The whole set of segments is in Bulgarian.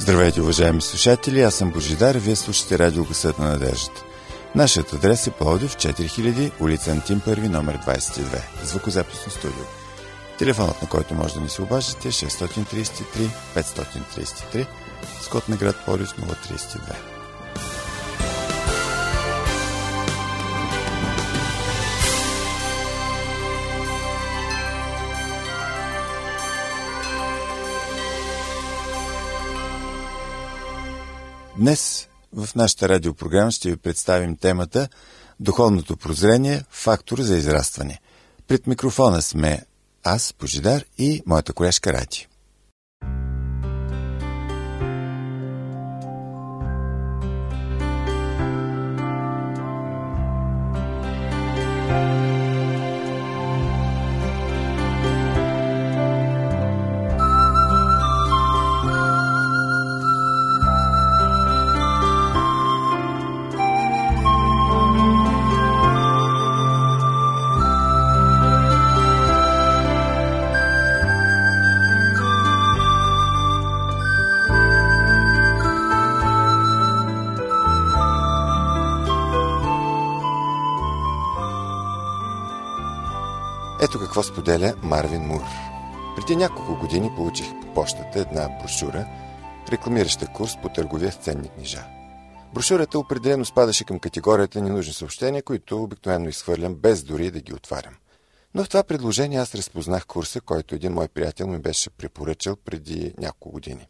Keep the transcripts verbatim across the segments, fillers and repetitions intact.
Здравейте, уважаеми слушатели, аз съм Божидар, вие слушате радио Гласът на надеждата. Нашият адрес е Пловдив, четири хиляди, улица Антим първи, номер двадесет и две, звукозаписно студио. Телефонът, на който може да ни се обаждате е шест три три пет три три, с код на град Пловдив нула три две. Днес в нашата радиопрограма ще ви представим темата Духовното прозрение – фактор за израстване. Пред микрофона сме аз, Божидар, и моята колежка Ради. Ето какво споделя Марвин Мур. Преди няколко години получих по пощата една брошура, рекламираща курс по търговия с ценни книжа. Брошурата определено спадаше към категорията ненужни съобщения, които обикновено изхвърлям без дори да ги отварям. Но в това предложение аз разпознах курса, който един мой приятел ми беше препоръчал преди няколко години.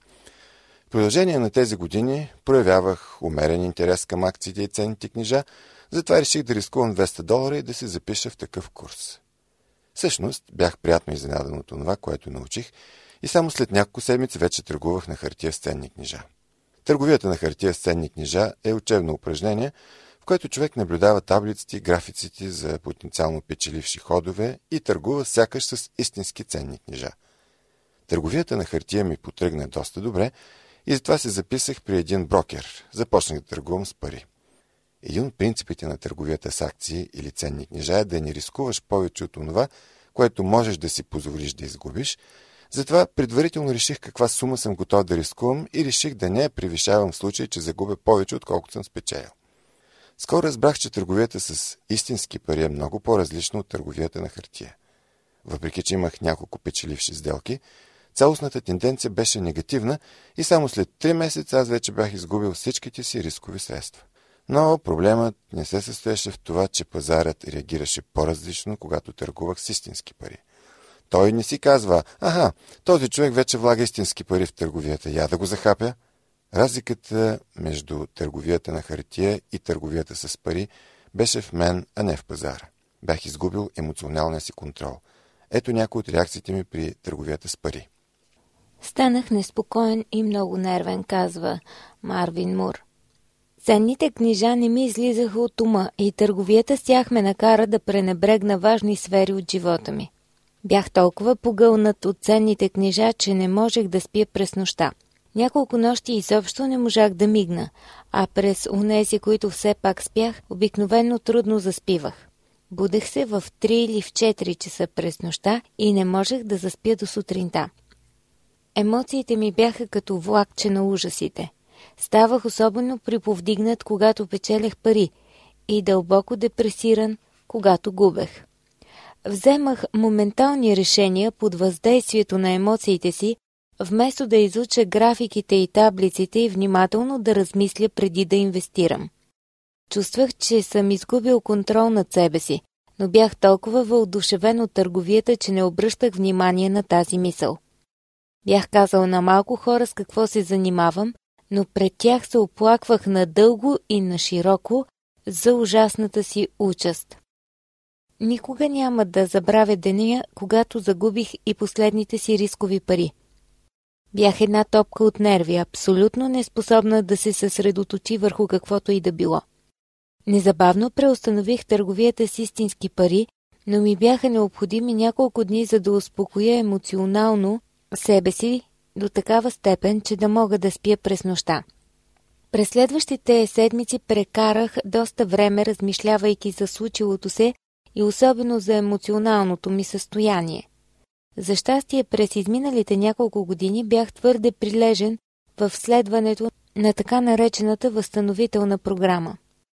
В продължение на тези години проявявах умерен интерес към акциите и ценните книжа, затова реших да рискувам двеста долара и да се запиша в такъв курс. Всъщност, бях приятно изненадан от това, което научих, и само след няколко седмици вече търгувах на хартия с ценни книжа. Търговията на хартия с ценни книжа е учебно упражнение, в което човек наблюдава таблиците и графиците за потенциално печеливши ходове и търгува сякаш с истински ценни книжа. Търговията на хартия ми потръгна доста добре и затова се записах при един брокер. Започнах да търгувам с пари. Един от принципите на търговията с акции или ценни книжа е да не рискуваш повече от това, което можеш да си позволиш да изгубиш. Затова предварително реших каква сума съм готов да рискувам и реших да не я превишавам в случай, че загубя повече, отколкото съм спечелил. Скоро разбрах, че търговията с истински пари е много по-различна от търговията на хартия. Въпреки че имах няколко печеливши сделки, цялостната тенденция беше негативна и само след три месеца аз вече бях изгубил всичките си рискови средства. Но проблемът не се състоеше в това, че пазарът реагираше по-различно, когато търгувах с истински пари. Той не си казва: аха, този човек вече влага истински пари в търговията, я да го захапя. Разликата между търговията на хартия и търговията с пари беше в мен, а не в пазара. Бях изгубил емоционалния си контрол. Ето някои от реакциите ми при търговията с пари. Станах неспокоен и много нервен, казва Марвин Мур. Ценните книжа не ми излизаха от ума и търговията с тях ме накара да пренебрегна важни сфери от живота ми. Бях толкова погълнат от ценните книжа, че не можех да спя през нощта. Няколко нощи изобщо не можах да мигна, а през онези, които все пак спях, обикновено трудно заспивах. Будех се в три или в четири часа през нощта и не можех да заспя до сутринта. Емоциите ми бяха като влакче на ужасите. Ставах особено приповдигнат, когато печелех пари, и дълбоко депресиран, когато губех. Вземах моментални решения под въздействието на емоциите си, вместо да изуча графиките и таблиците и внимателно да размисля преди да инвестирам. Чувствах, че съм изгубил контрол над себе си, но бях толкова въодушевен от търговията, че не обръщах внимание на тази мисъл. Бях казал на малко хора с какво се занимавам, но пред тях се оплаквах надълго и нашироко за ужасната си участ. Никога няма да забравя деня, когато загубих и последните си рискови пари. Бях една топка от нерви, абсолютно неспособна да се съсредоточи върху каквото и да било. Незабавно преустанових търговията с истински пари, но ми бяха необходими няколко дни, за да успокоя емоционално себе си до такава степен, че да мога да спя през нощта. През следващите седмици прекарах доста време, размишлявайки за случилото се и особено за емоционалното ми състояние. За щастие, през изминалите няколко години бях твърде прилежен в следването на така наречената възстановителна програма.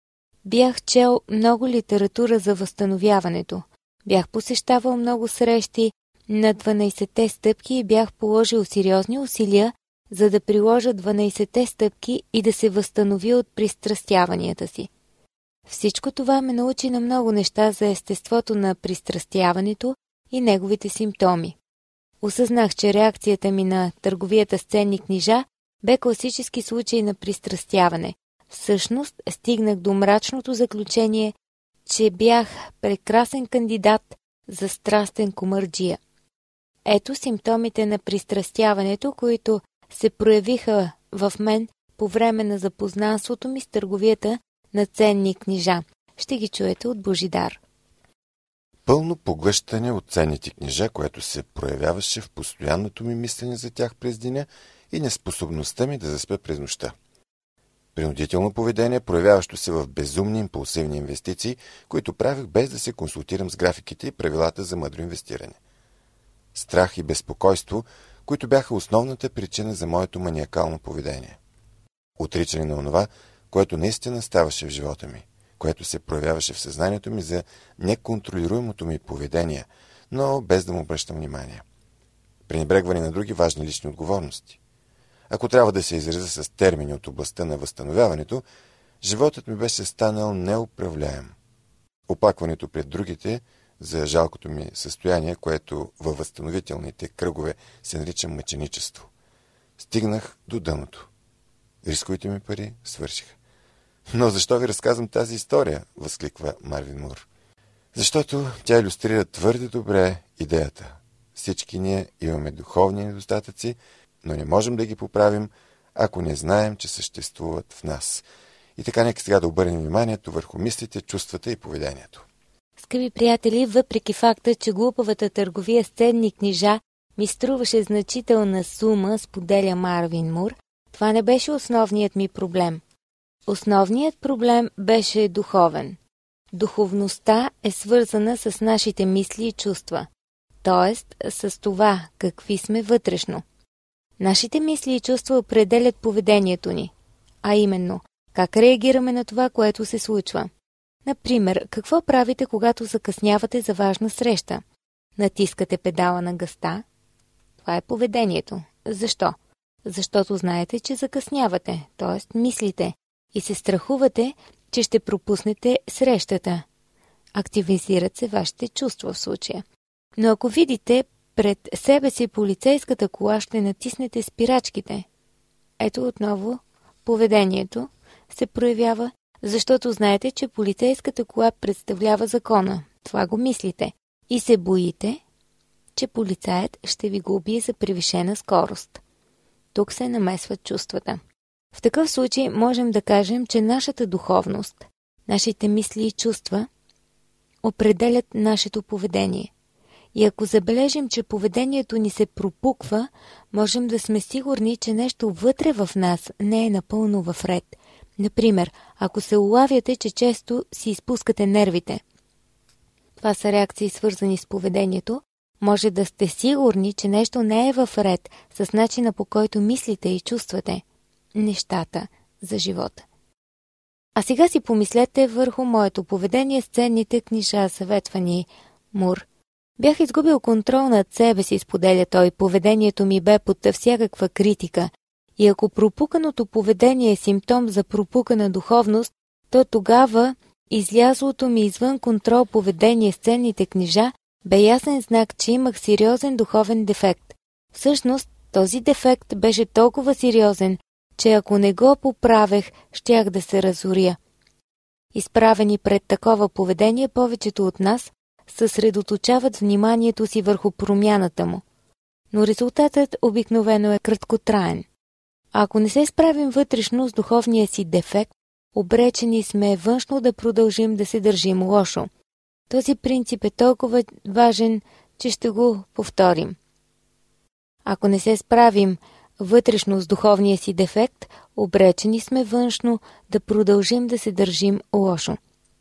Бях чел много литература за възстановяването. Бях посещавал много срещи на дванайсетте стъпки и бях положил сериозни усилия, за да приложа дванайсетте стъпки и да се възстановя от пристрастяванията си. Всичко това ме научи на много неща за естеството на пристрастяването и неговите симптоми. Осъзнах, че реакцията ми на търговията с ценни книжа бе класически случай на пристрастяване. Всъщност, стигнах до мрачното заключение, че бях прекрасен кандидат за страстен комарджия. Ето симптомите на пристрастяването, които се проявиха в мен по време на запознанството ми с търговията на ценни книжа. Ще ги чуете от Божидар. Пълно поглъщане от ценните книжа, което се проявяваше в постоянното ми мислене за тях през деня и неспособността ми да заспя през нощта. Принудително поведение, проявяващо се в безумни импулсивни инвестиции, които правих без да се консултирам с графиките и правилата за мъдро инвестиране. Страх и безпокойство, които бяха основната причина за моето маниакално поведение. Отричане на онова, което наистина ставаше в живота ми, което се проявяваше в съзнанието ми за неконтролируемото ми поведение, но без да му обръщам внимание. Пренебрегване на други важни лични отговорности. Ако трябва да се изразя с термини от областта на възстановяването, животът ми беше станал неуправляем. Оплакването пред другите за жалкото ми състояние, което във възстановителните кръгове се нарича мъченичество. Стигнах до дъното. Рисковите ми пари свършиха. Но защо ви разказвам тази история? Възкликва Марвин Мур. Защото тя илюстрира твърде добре идеята. Всички ние имаме духовни недостатъци, но не можем да ги поправим, ако не знаем, че съществуват в нас. И така нека сега да обърнем вниманието върху мислите, чувствата и поведението. Скъпи приятели, въпреки факта, че глупавата търговия с ценни книжа ми струваше значителна сума, споделя Марвин Мур, това не беше основният ми проблем. Основният проблем беше духовен. Духовността е свързана с нашите мисли и чувства, т.е. с това какви сме вътрешно. Нашите мисли и чувства определят поведението ни, а именно как реагираме на това, което се случва. Например, какво правите, когато закъснявате за важна среща? Натискате педала на газта? Това е поведението. Защо? Защото знаете, че закъснявате, т.е. мислите, и се страхувате, че ще пропуснете срещата. Активизират се вашите чувства в случая. Но ако видите пред себе си полицейската кола, ще натиснете спирачките. Ето отново поведението се проявява, защото знаете, че полицейската кола представлява закона. Това го мислите. И се боите, че полицаят ще ви го убие за превишена скорост. Тук се намесват чувствата. В такъв случай можем да кажем, че нашата духовност, нашите мисли и чувства определят нашето поведение. И ако забележим, че поведението ни се пропуква, можем да сме сигурни, че нещо вътре в нас не е напълно в ред. Например, ако се улавяте, че често си изпускате нервите. Това са реакции, свързани с поведението. Може да сте сигурни, че нещо не е в ред с начина, по който мислите и чувствате нещата за живота. А сега си помислете върху моето поведение с ценните книжа, съветва ни Мур. Бях изгубил контрол над себе си, споделя той, поведението ми бе под всякаква критика. И ако пропуканото поведение е симптом за пропукана духовност, то тогава излязлото ми извън контрол поведение с ценните книжа бе ясен знак, че имах сериозен духовен дефект. Всъщност, този дефект беше толкова сериозен, че ако не го поправех, щях да се разоря. Изправени пред такова поведение, повечето от нас съсредоточават вниманието си върху промяната му. Но резултатът обикновено е краткотраен. А ако не се справим вътрешно с духовния си дефект, обречени сме външно да продължим да се държим лошо. Този принцип е толкова важен, че ще го повторим. Ако не се справим вътрешно с духовния си дефект, обречени сме външно да продължим да се държим лошо.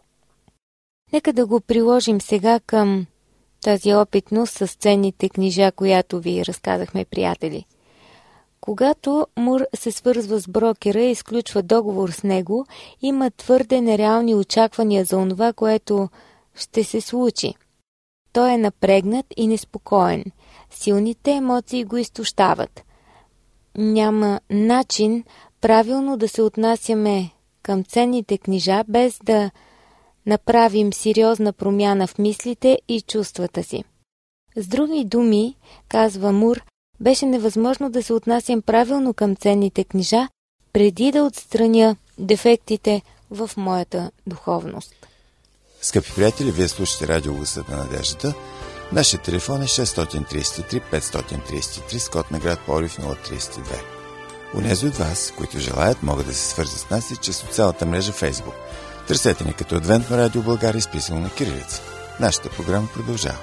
Нека да го приложим сега към тази опитност с ценните книжа, която ви разказахме, приятели. Когато Мур се свързва с брокера и изключва договор с него, има твърде нереални очаквания за онова, което ще се случи. Той е напрегнат и неспокоен. Силните емоции го изтощават. Няма начин правилно да се отнасяме към ценните книжа, без да направим сериозна промяна в мислите и чувствата си. С други думи, казва Мур, беше невъзможно да се отнасям правилно към ценните книжа, преди да отстраня дефектите в моята духовност. Скъпи приятели, вие слушате радио Гласът на надеждата. Нашият телефон е шест три три пет три три с код на град Пловдив нула три две. Унези от вас, които желаят, могат да се свържат с нас и чрез социалната мрежа Facebook. Търсете ни като Адвентно радио България, изписано на кирилица. Нашата програма продължава.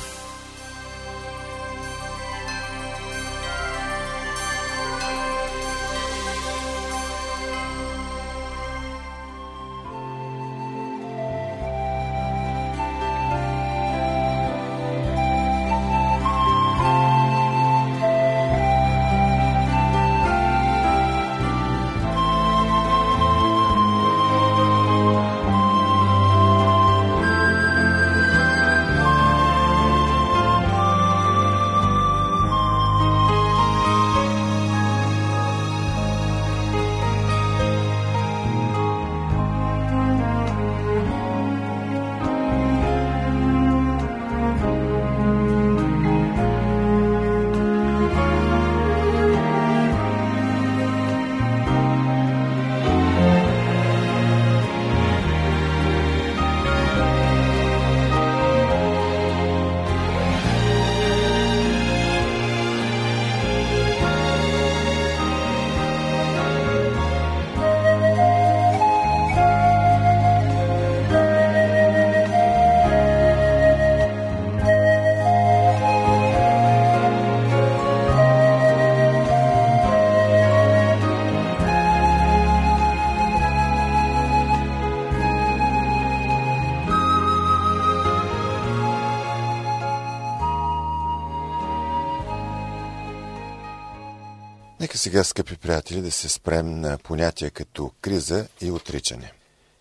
Нека сега, скъпи приятели, да се спрем на понятия като криза и отричане.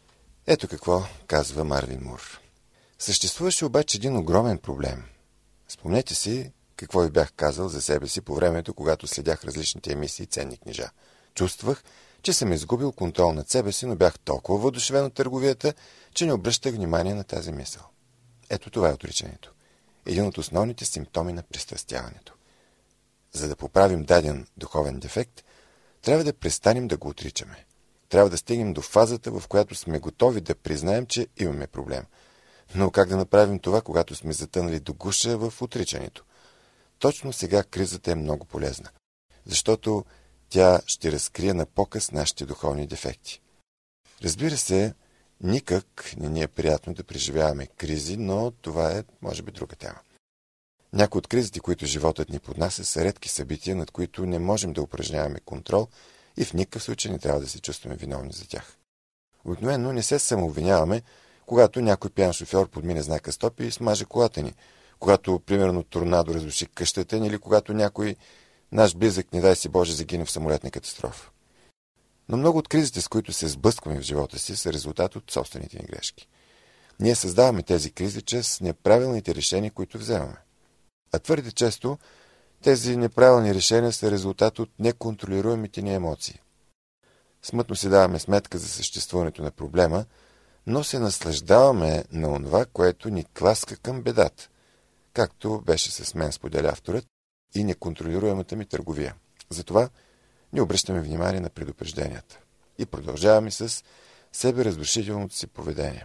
Ето какво казва Марвин Мур. Съществуваше обаче един огромен проблем. Спомнете си какво ви бях казал за себе си по времето, когато следях различните емисии ценни книжа. Чувствах, че съм изгубил контрол над себе си, но бях толкова въодушевен от търговията, че не обръщах внимание на тази мисъл. Ето това е отричането. Един от основните симптоми на пристрастяването. За да поправим даден духовен дефект, трябва да престанем да го отричаме. Трябва да стигнем до фазата, в която сме готови да признаем, че имаме проблем. Но как да направим това, когато сме затънали до гуша в отричането? Точно сега кризата е много полезна, защото тя ще разкрие на показ нашите духовни дефекти. Разбира се, никак не ни е приятно да преживяваме кризи, но това е, може би, друга тема. Някои от кризите, които животът ни поднася, са редки събития, над които не можем да упражняваме контрол и в никакъв случай не трябва да се чувстваме виновни за тях. Обикновено не се самообвиняваме, когато някой пиян шофьор подмине знака стоп и смаже колата ни, когато, примерно, торнадо разруши къщата ни или когато някой наш близък, не дай си Боже, загине в самолетна катастрофа. Но много от кризите, с които се сблъскваме в живота си, са резултат от собствените ни грешки. Ние създаваме тези кризи чрез неправилните решения, които вземаме. А твърде често тези неправилни решения са резултат от неконтролируемите ни емоции. Смътно си даваме сметка за съществуването на проблема, но се наслаждаваме на онова, което ни тласка към бедата, както беше с мен, споделя авторът, и неконтролируемата ми търговия. Затова не обръщаме внимание на предупрежденията и продължаваме с себеразрушителното си поведение.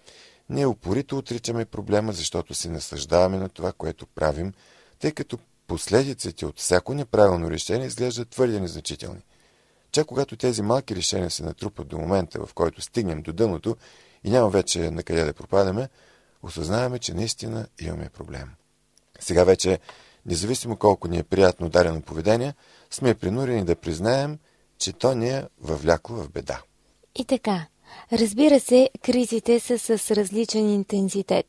Ние упорито отричаме проблема, защото се наслаждаваме на това, което правим, тъй като последиците от всяко неправилно решение изглеждат твърде незначителни. Чак когато тези малки решения се натрупат до момента, в който стигнем до дъното и няма вече на къде да пропадаме, осъзнаваме, че наистина имаме проблем. Сега вече, независимо колко ни е приятно дадено поведение, сме принудени да признаем, че то ни е въвлякло в беда. И така, разбира се, кризите са с различен интензитет.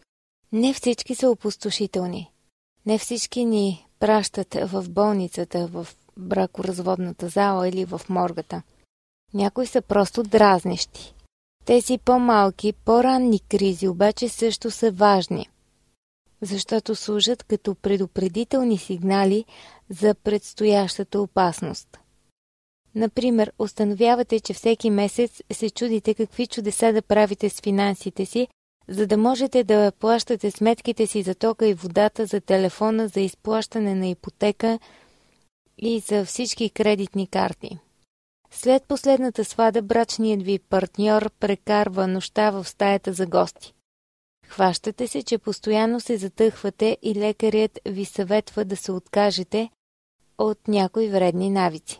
Не всички са опустошителни. Не всички ни пращат в болницата, в бракоразводната зала или в моргата. Някои са просто дразнещи. Тези по-малки, по-ранни кризи обаче също са важни, защото служат като предупредителни сигнали за предстоящата опасност. Например, установявате, че всеки месец се чудите какви чудеса да правите с финансите си, за да можете да плащате сметките си за тока и водата, за телефона, за изплащане на ипотека и за всички кредитни карти. След последната свада брачният ви партньор прекарва нощта в стаята за гости. Хващате се, че постоянно се затъхвате и лекарят ви съветва да се откажете от някои вредни навици.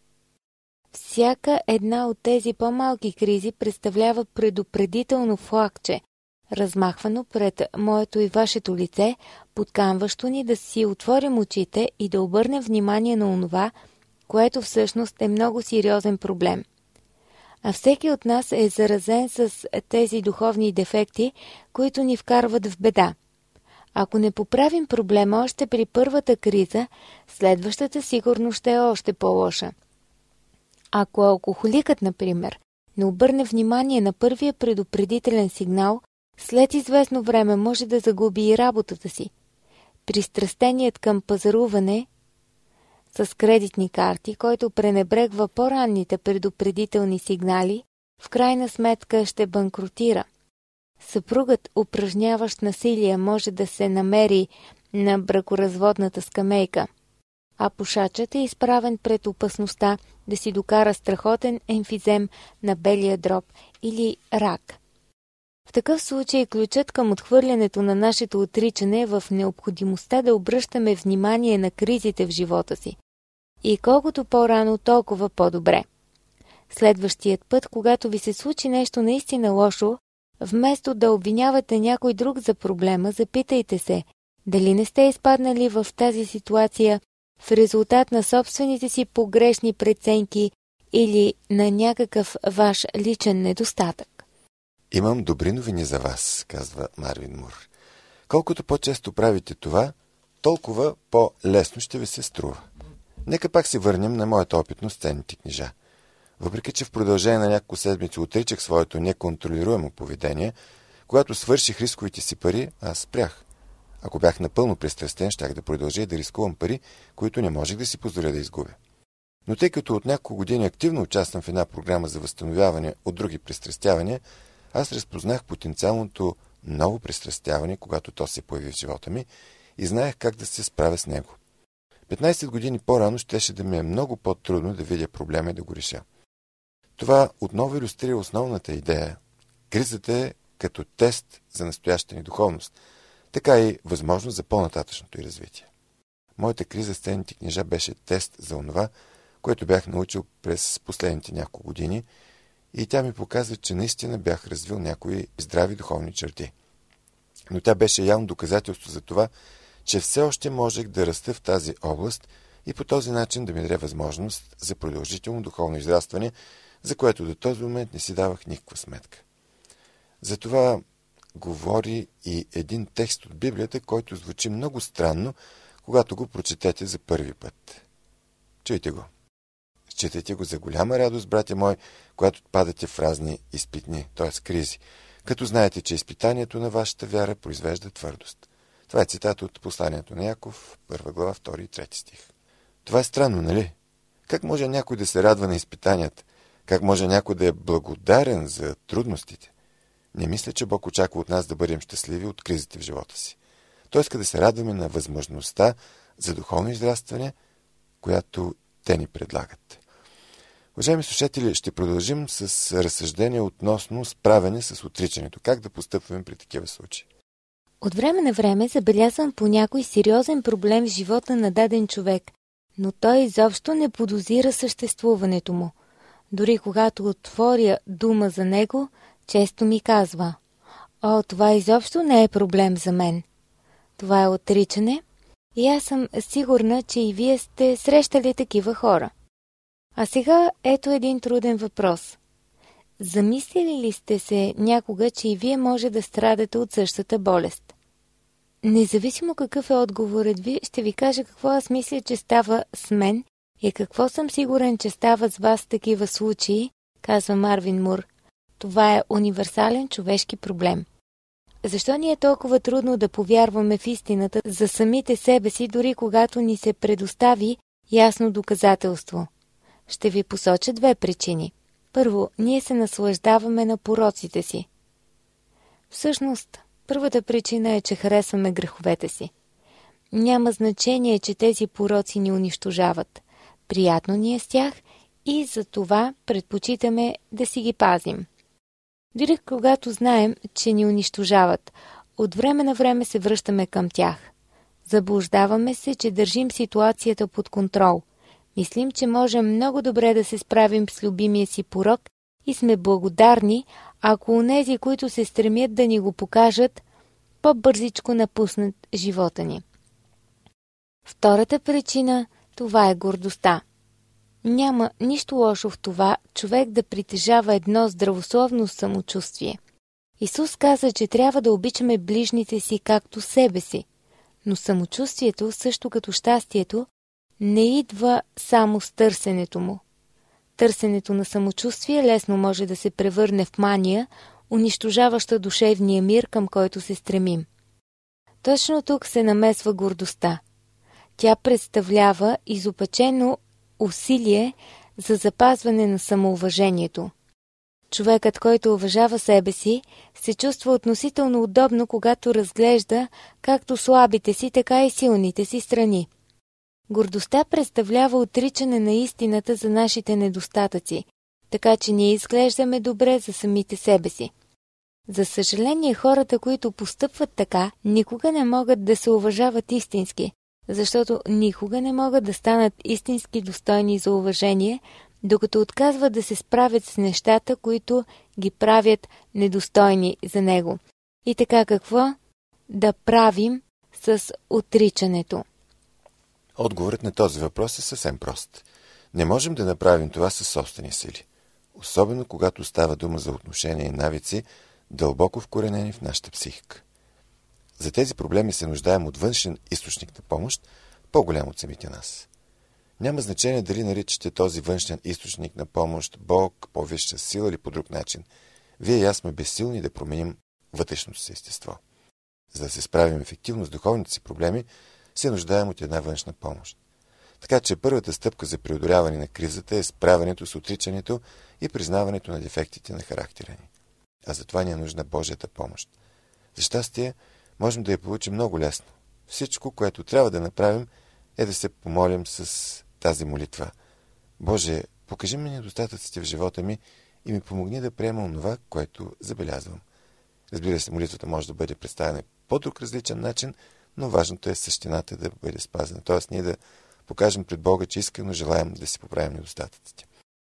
Всяка една от тези по-малки кризи представлява предупредително флагче, размахвано пред моето и вашето лице, подканващо ни да си отворим очите и да обърнем внимание на онова, което всъщност е много сериозен проблем. А всеки от нас е заразен с тези духовни дефекти, които ни вкарват в беда. Ако не поправим проблема още при първата криза, следващата сигурно ще е още по-лоша. Ако алкохоликът, например, не обърне внимание на първия предупредителен сигнал, след известно време може да загуби и работата си. Пристрастеният към пазаруване с кредитни карти, който пренебрегва по-ранните предупредителни сигнали, в крайна сметка ще банкротира. Съпругът, упражняващ насилие, може да се намери на бракоразводната скамейка, а пушачът е изправен пред опасността да си докара страхотен емфизем на белия дроб или рак. В такъв случай ключът към отхвърлянето на нашето отричане е в необходимостта да обръщаме внимание на кризите в живота си. И колкото по-рано, толкова по-добре. Следващият път, когато ви се случи нещо наистина лошо, вместо да обвинявате някой друг за проблема, запитайте се, дали не сте изпаднали в тази ситуация в резултат на собствените си погрешни преценки или на някакъв ваш личен недостатък. Имам добри новини за вас, казва Марвин Мур. Колкото по-често правите това, толкова по-лесно ще ви се струва. Нека пак се върнем на моята опитност с ценните книжа. Въпреки че в продължение на няколко седмици отричах своето неконтролируемо поведение, когато свърших рисковите си пари, аз спрях. Ако бях напълно пристрастен, щях да продължа и да рискувам пари, които не можех да си позволя да изгубя. Но тъй като от няколко години активно участвам в една програма за възстановяване от други пристрастявания, аз разпознах потенциалното ново пристрастяване, когато то се появи в живота ми и знаех как да се справя с него. петнайсет години по-рано щеше да ми е много по-трудно да видя проблема и да го реша. Това отново илюстрира основната идея. Кризата е като тест за настоящата ни духовност, така и възможност за по-нататъчното й развитие. Моята криза с ценните книжа беше тест за онова, което бях научил през последните няколко години, и тя ми показва, че наистина бях развил някои здрави духовни черти. Но тя беше явно доказателство за това, че все още можех да раста в тази област и по този начин да ми даде възможност за продължително духовно израстване, за което до този момент не си давах никаква сметка. Затова говори и един текст от Библията, който звучи много странно, когато го прочетете за първи път. Чуйте го. Считайте го за голяма радост, братя мои, когато падате в разни изпитни, т.е. кризи, като знаете, че изпитанието на вашата вяра произвежда твърдост. Това е цитат от посланието на Яков, първа глава, втори и трети стих. Това е странно, нали? Как може някой да се радва на изпитанията? Как може някой да е благодарен за трудностите? Не мисля, че Бог очаква от нас да бъдем щастливи от кризите в живота си. Той иска да се радваме на възможността за духовно израстване, която те ни предлагат. Уважаеми слушатели, ще продължим с разсъждение относно справяне с отричането. Как да постъпваме при такива случаи? От време на време забелязвам по някой сериозен проблем в живота на даден човек, но той изобщо не подозира съществуването му. Дори когато отворя дума за него, често ми казва: «О, това изобщо не е проблем за мен». Това е отричане и аз съм сигурна, че и вие сте срещали такива хора. А сега ето един труден въпрос. Замислили ли сте се някога, че и вие може да страдате от същата болест? Независимо какъв е отговорът ви, ще ви кажа какво аз мисля, че става с мен И какво съм сигурен, че става с вас такива случаи, казва Марвин Мур. Това е универсален човешки проблем. Защо ни е толкова трудно да повярваме в истината за самите себе си, дори когато ни се предостави ясно доказателство? Ще ви посоча две причини. Първо, ние се наслаждаваме на пороците си. Всъщност, първата причина е, че харесваме греховете си. Няма значение, че тези пороци ни унищожават. Приятно ни е с тях и за това предпочитаме да си ги пазим. Дори когато знаем, че ни унищожават, от време на време се връщаме към тях. Заблуждаваме се, че държим ситуацията под контрол. Мислим, че можем много добре да се справим с любимия си порок и сме благодарни, ако онези, които се стремят да ни го покажат, по-бързичко напуснат живота ни. Втората причина – това е гордостта. Няма нищо лошо в това човек да притежава едно здравословно самочувствие. Исус каза, че трябва да обичаме ближните си както себе си. Но самочувствието, също като щастието, не идва само с търсенето му. Търсенето на самочувствие лесно може да се превърне в мания, унищожаваща душевния мир, към който се стремим. Точно тук се намесва гордостта. Тя представлява изопачено усилие за запазване на самоуважението. Човекът, който уважава себе си, се чувства относително удобно, когато разглежда както слабите си, така и силните си страни. Гордостта представлява отричане на истината за нашите недостатъци, така че ние изглеждаме добре за самите себе си. За съжаление, хората, които постъпват така, никога не могат да се уважават истински, защото никога не могат да станат истински достойни за уважение, докато отказват да се справят с нещата, които ги правят недостойни за него. И така какво да правим с отричането? Отговорът на този въпрос е съвсем прост. Не можем да направим това със собствени сили. Особено когато става дума за отношения и навици, дълбоко вкоренени в нашата психика. За тези проблеми се нуждаем от външен източник на помощ, по-голям от самите нас. Няма значение дали наричате този външен източник на помощ Бог, по-висша сила или по друг начин. Вие и аз сме безсилни да променим вътрешното си естество. За да се справим ефективно с духовните си проблеми, се нуждаем от една външна помощ. Така че първата стъпка за преодоляване на кризата е справянето с отричането и признаването на дефектите на характера ни. А за това ни е нужна Божията помощ. За щастие, можем да я получим много лесно. Всичко, което трябва да направим, е да се помолим с тази молитва. Боже, покажи ми недостатъците в живота ми и ми помогни да приема онова, което забелязвам. Разбира се, молитвата може да бъде представена по друг различен начин, но важното е същината да бъде спазена. Тоест ние да покажем пред Бога, че искрено желаем да си поправим недостатъците.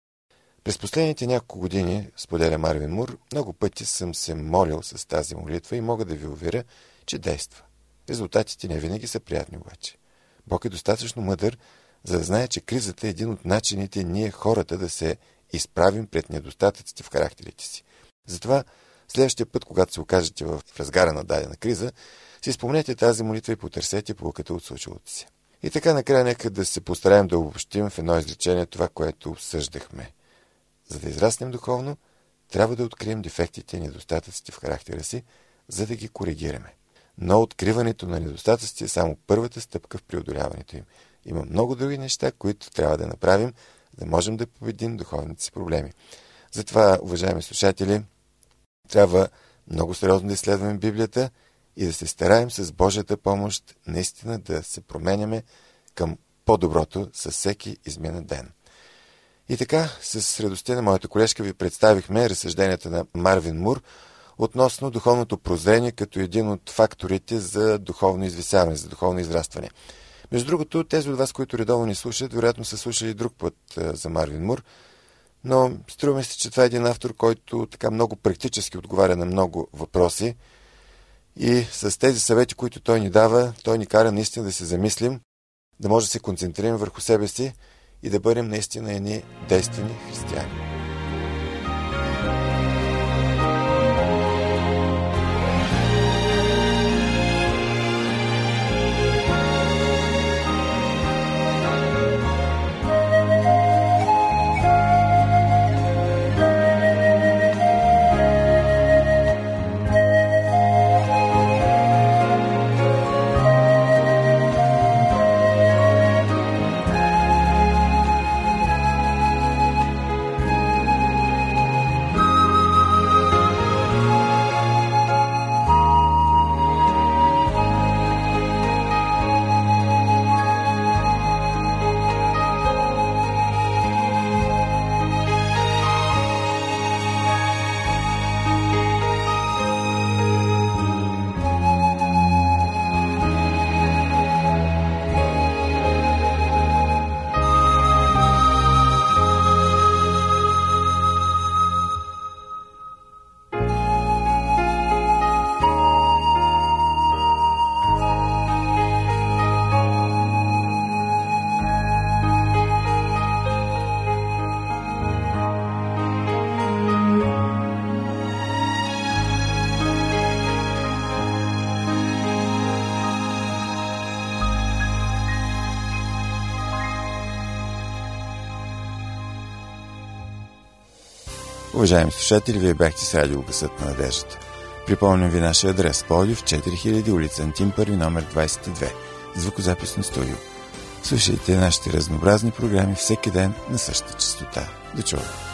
През последните няколко години, споделя Марвин Мур, много пъти съм се молил с тази молитва и мога да ви уверя, че действа. Резултатите не винаги са приятни обаче. Бог е достатъчно мъдър, за да знае, че кризата е един от начините ние хората да се изправим пред недостатъците в характерите си. Затова следващия път, когато се окажете в разгара на дадена криза, си спомнете тази молитва и потърсете поуката от случилото си. И така накрая нека да се постараем да обобщим в едно изречение това, което обсъждахме. За да израснем духовно, трябва да открием дефектите и недостатъците в характера си, за да ги коригираме. Но откриването на недостатъците е само първата стъпка в преодоляването им. Има много други неща, които трябва да направим, да можем да победим духовните си проблеми. Затова, уважаеми слушатели, трябва много сериозно да изследваме Библията и да се стараем с Божията помощ наистина да се променяме към по-доброто със всеки изминат ден. И така, с радостта на моята колежка ви представихме разсъжденията на Марвин Мур относно духовното прозрение като един от факторите за духовно извисяване, за духовно израстване. Между другото, тези от вас, които редовно ни слушат, вероятно са слушали друг път за Марвин Мур, но струва се, че това е един автор, който така много практически отговаря на много въпроси и с тези съвети, които той ни дава, той ни кара наистина да се замислим, да може да се концентрираме върху себе си и да бъдем наистина едни действени християни. Уважаеми слушатели, вие бяхте с радио Гласът на надеждата. Припомням ви нашия адрес: Пловдив, четири хиляди, улица Антим първи, номер двадесет и две, звукозаписно студио. Слушайте нашите разнообразни програми всеки ден на същата честота. До чуване!